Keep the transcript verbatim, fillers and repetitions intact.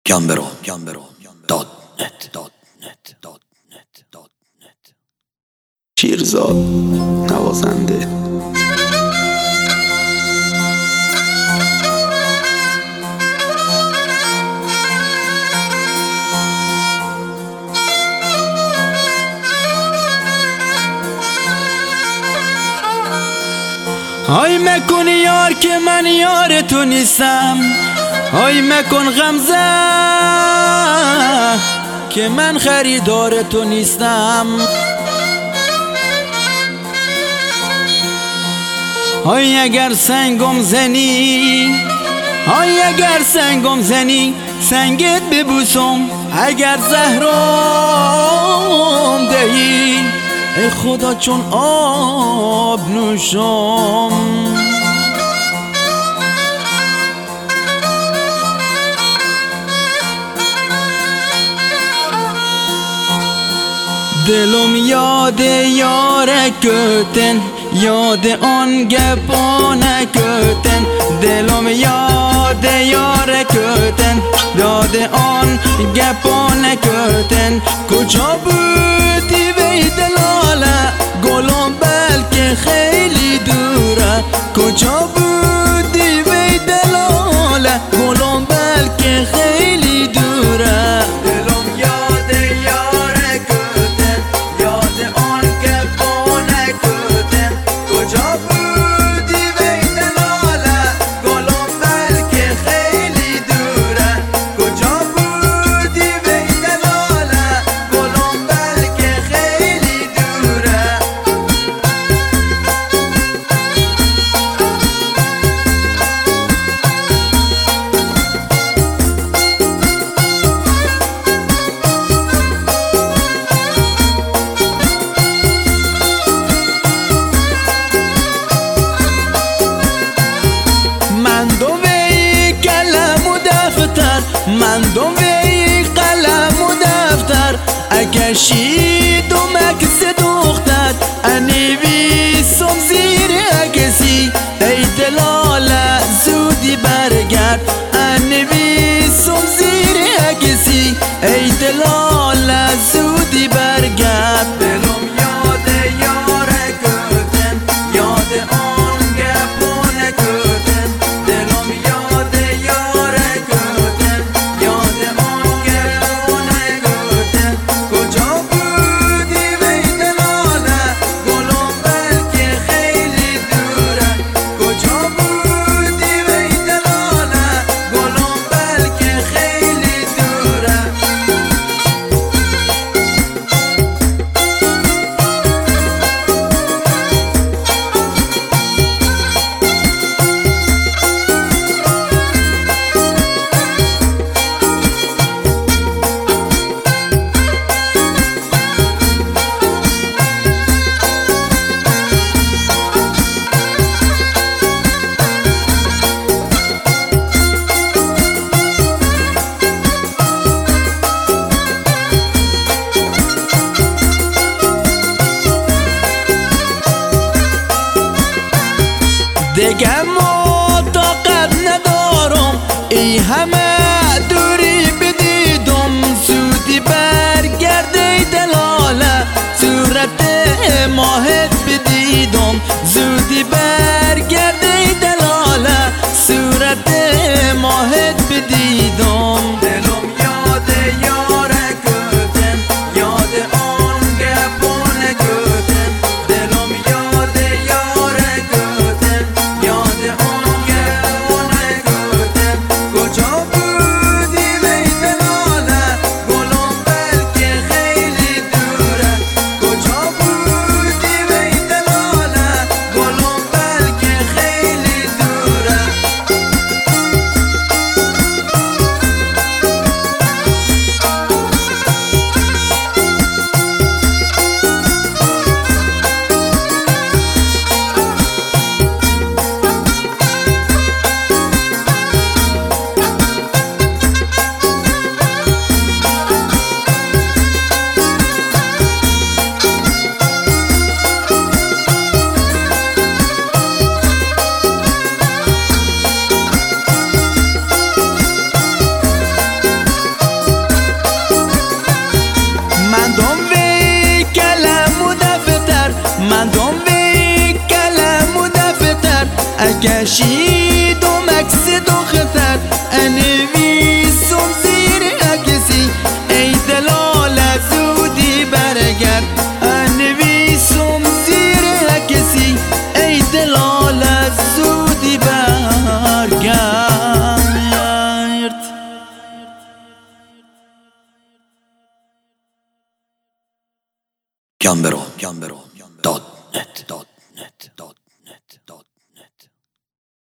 جنبرو جنبرو دات نت دات نت دات نت دات نت شیرزاد نوازنده. های مکن یار که من یار تو نیستم، های مکن غمزه که من خریدار تو نیستم. های اگر سنگم زنی، های اگر سنگم زنی سنگت ببوسم، اگر زهرم دهی ای خدا چون آب نوشم. دلم یاد یار کتن، یاد آن گپان کتن. دلم یاد یار کتن، یاد آن گپان کتن. کجا بودی وی دلاله گلم بلکه خیلی دوره. کجا بودی وی دلاله گلم بلکه خیلی دوره. دلم یاد یار کتن، یاد آن گپان کتن. کجا بودی وی دلاله گلم بلکه خیلی دوره. کجا بودی وی دلاله گلم بلکه خیلی دوره. من دو وی قلم و دفتر، من دو وی قلم و دفتر. اکشید و مکس دختر انویسم زیر اکسی. ای دلاله زودی برگرد انویسم زیر اکسی. ای دلاله زودی برگرد. دلم یاد یار کتن، یاد آن گپان کتن. دلم یاد یار کتن، یاد آن گپان کتن. کجا بودی وی دلاله گلم بلکه خیلی دوره. کجا بودی وی دلاله گلم بلکه خیلی دوره. دیگه ما طاقت ندارم ای همه دوری بدیدم. زودی برگرد ای دلاله صورت ماهت بدیدم. زودی برگرد ای دلاله صورت ماهت بدیدم. دلم یاد یار کتن، یاد آن گپان کتن. دلم یاد یار کتن، یاد آن گپان کتن. کجا کشید و مکس دختر انویسم زیر کسی ای دلال زودی برگرد انویسم زیر کسی ای دلال زودی برگرد. گمبرو گمبرو داد